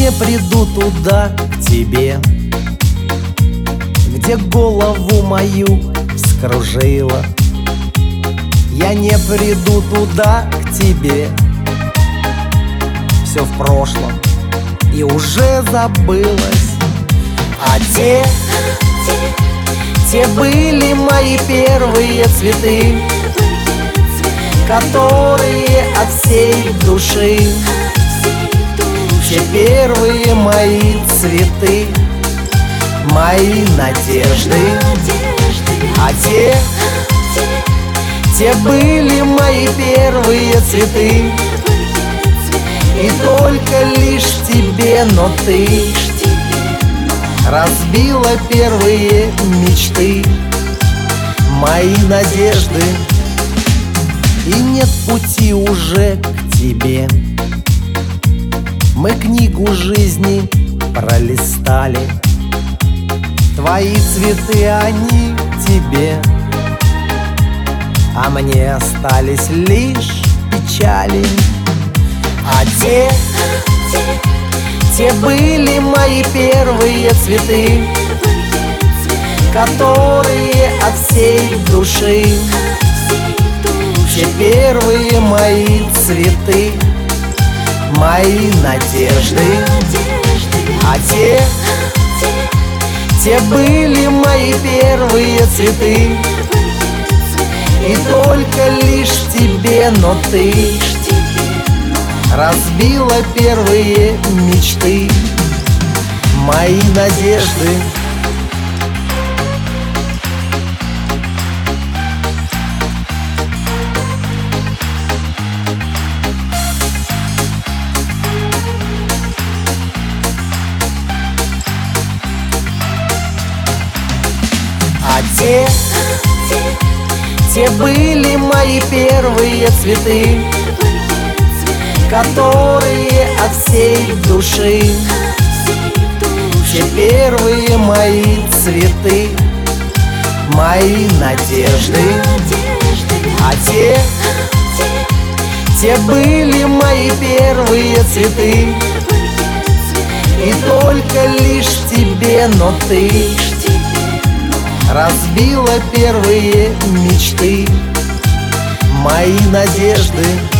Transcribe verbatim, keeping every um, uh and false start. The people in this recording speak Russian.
не приду туда, к тебе, где голову мою вскружила. Я не приду туда, к тебе, все в прошлом и уже забылось. А те, те были мои первые цветы, которые от всей души. Те первые мои цветы, мои надежды. А те, те были мои первые цветы, и только лишь тебе, но ты разбила первые мечты, мои надежды. И нет пути уже к тебе. Мы книгу жизни пролистали, твои цветы, они тебе, а мне остались лишь печали. А те, те были мои первые цветы, которые от всей души. Те первые мои цветы, мои надежды. А те, те были мои первые цветы, и только лишь тебе, но ты разбила первые мечты, мои надежды. А те, те были мои первые цветы, которые от всей души. Те первые мои цветы, мои надежды. А те, те были мои первые цветы, и только лишь тебе, но ты разбила первые мечты, мои надежды.